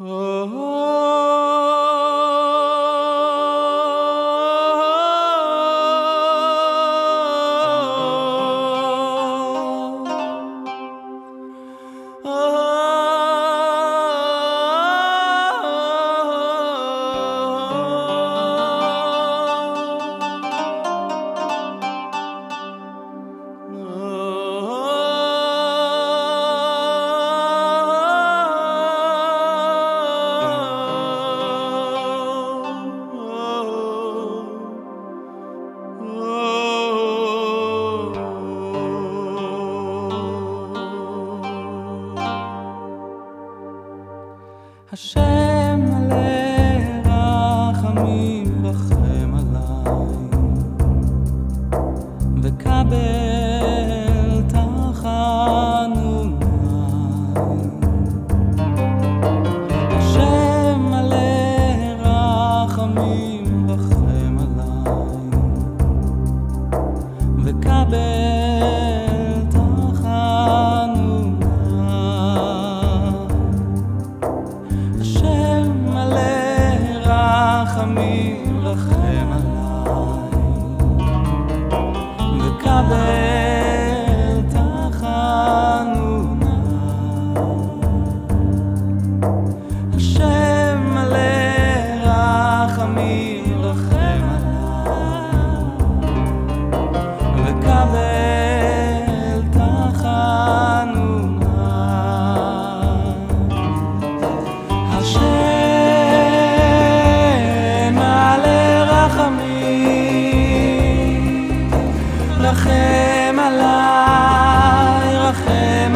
השם מלא רחמים רחם עליי וקבל תחנוני. השם מלא רחמים רחם עליי וקבל רחם עליי וקבל תחנוני. השם מלא רחמים רחם עליי וקבל תחנוני. רחם עליי, רחם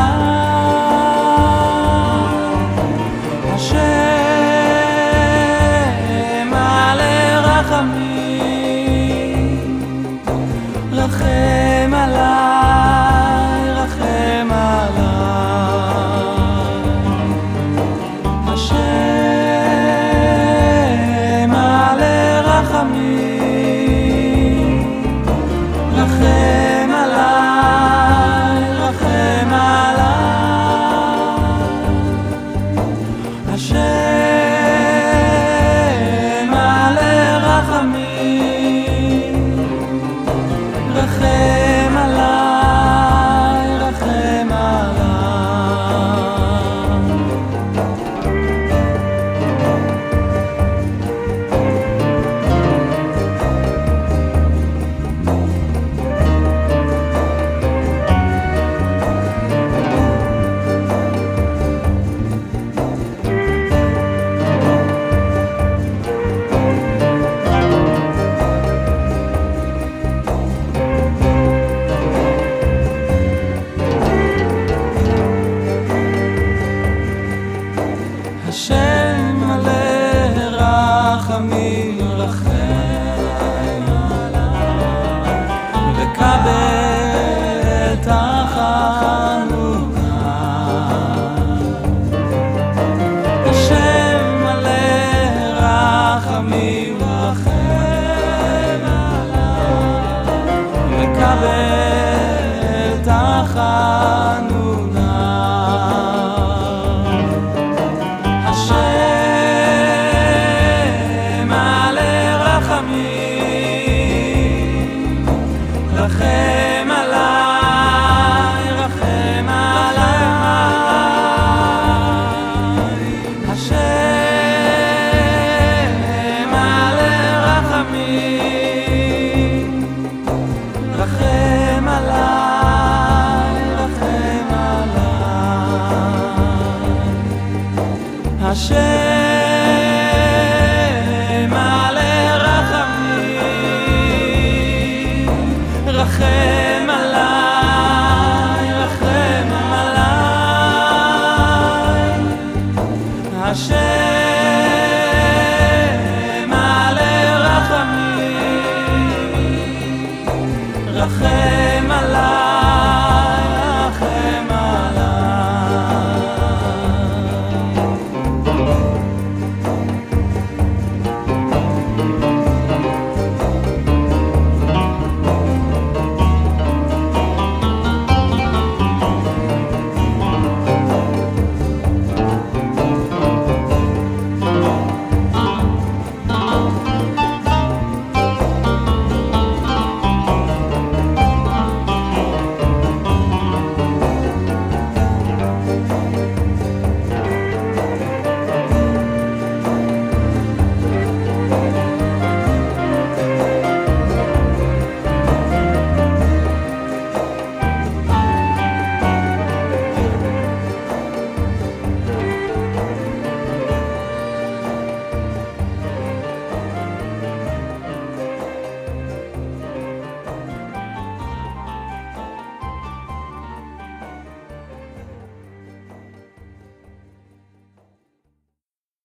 עליי. השם מלא רחמים, רחם עליי, רחם עליי. השם מלא רחמים, רחם עליי, רחם עליי. השם מלא רחמים, רחם עליי, רחם עליי. השם מלא רחמים רחם עליי וקבל תחנוני. השם מלא רחמים רחם עליי וקבל תחנוני. רחם עליי, רחם עליי. השם מלא רחמים, רחם עליי, רחם עליי. השם מלא רחמים, רחם עליי, רחם עליי. השם